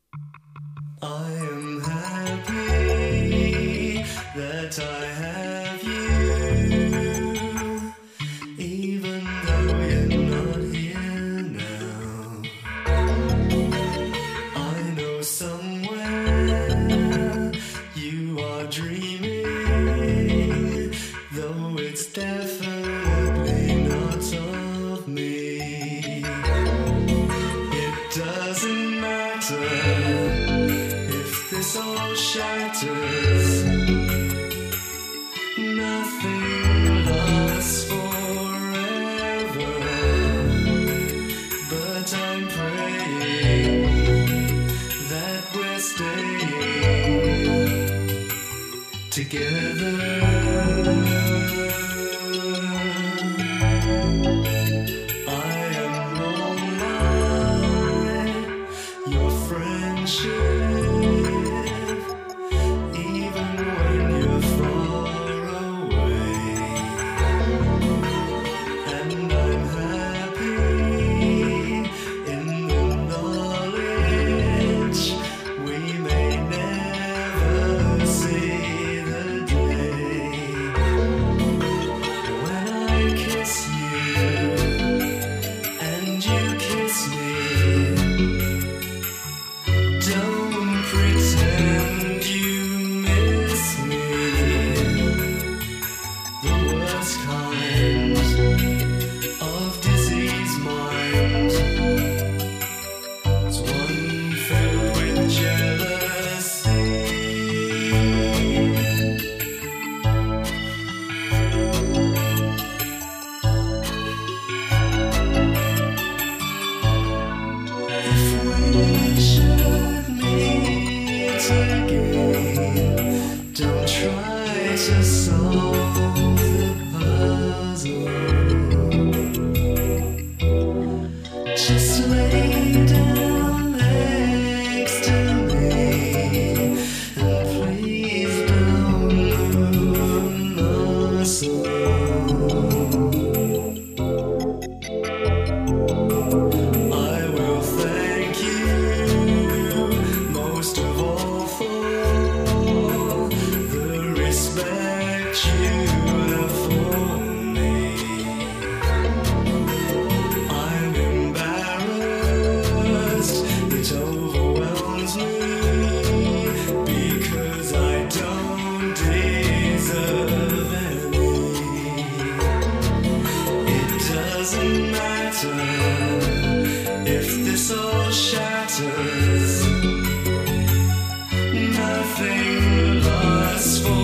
I am happy that I have you, even though you're not here now. I know somewhere you are dreaming, though it's definitely not of me. It doesn't matter if this all shatters. Nothing lasts forever, but I'm praying that we're staying together. I am all mine, your friendship, even when you're far away. And I'm happy in the knowledge we may never see the day when I kiss you and you kiss me. Don't pretend you miss me. The worst kind of disease mind is one filled with jealousy. If we should meet again, don't try to solve the puzzle. Just lay down next to me, and please don't move a muscle. I will thank you most of all for the respect you have for me. I'm embarrassed, it overwhelms me, because I don't deserve any. It doesn't matter if this all shatters. Nothing lasts forever.